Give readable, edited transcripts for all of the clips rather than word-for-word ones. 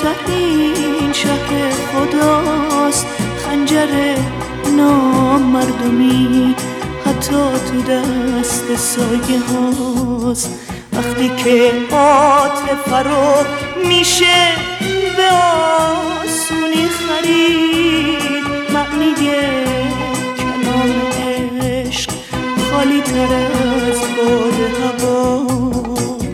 بهترین شهر خداست، خنجر نامردمی حتی تو دست سایه هاست. وقتی که عاطفه رو میشه به آسونی خرید، معنی کلام عشق خالی تر از باد هواست.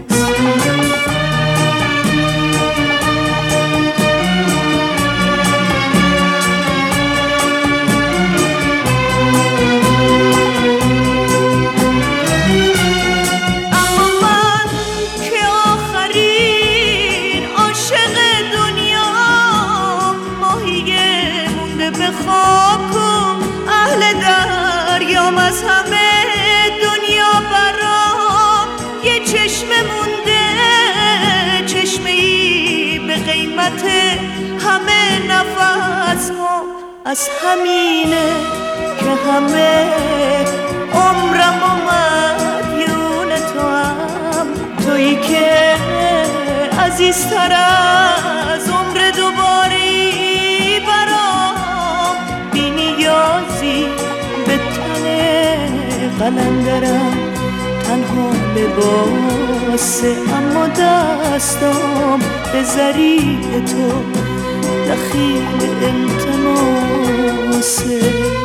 اهل دریام از همه دنیا برام یه چشمه مونده، چشمه ای به قیمت همه نفس ها. از همینه که همه عمرم مدیون تو هم، تویی که عزیزتر از عمر دوباری برام. بی نیازی به تن قلندرم، تنها لباسه اما دستام به ذریح تو دخیل التماسه.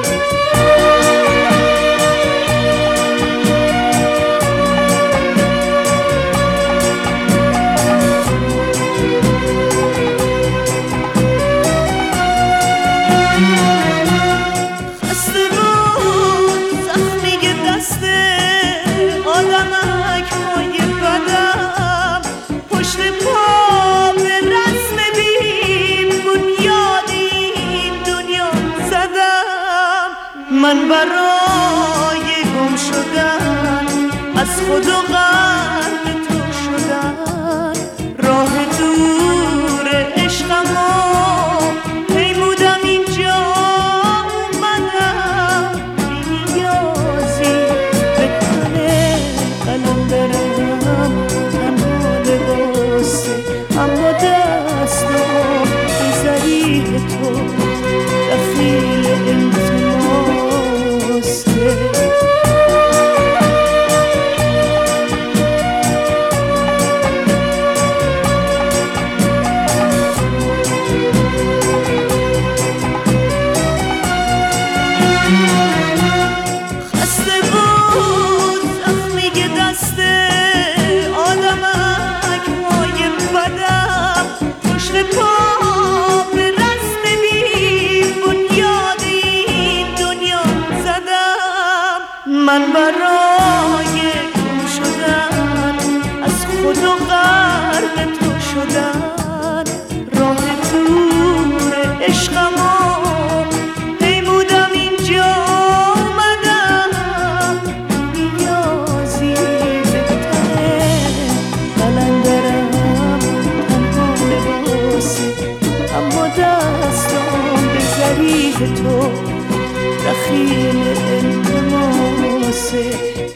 من برای گم شدن از خود و غرق تو شدن، راه دور عشقمو پیمودم اینجا اومدم. بی نیازی به تن قلندرم، تنها لباسه اما دستم به ذریح تو دخیل خسته بود زخمی که دست آدمک های بدم، پشت پا به رسم بی بنیاد این دنیا زدم. من برای گم شدن از خود و غرق تو شدن، راه دور عشقمو پیمودم اینجا اومدم. نیازی به تن قلندرم، تنها لباسه اما دستم به ذریح تو دخیل التماسه.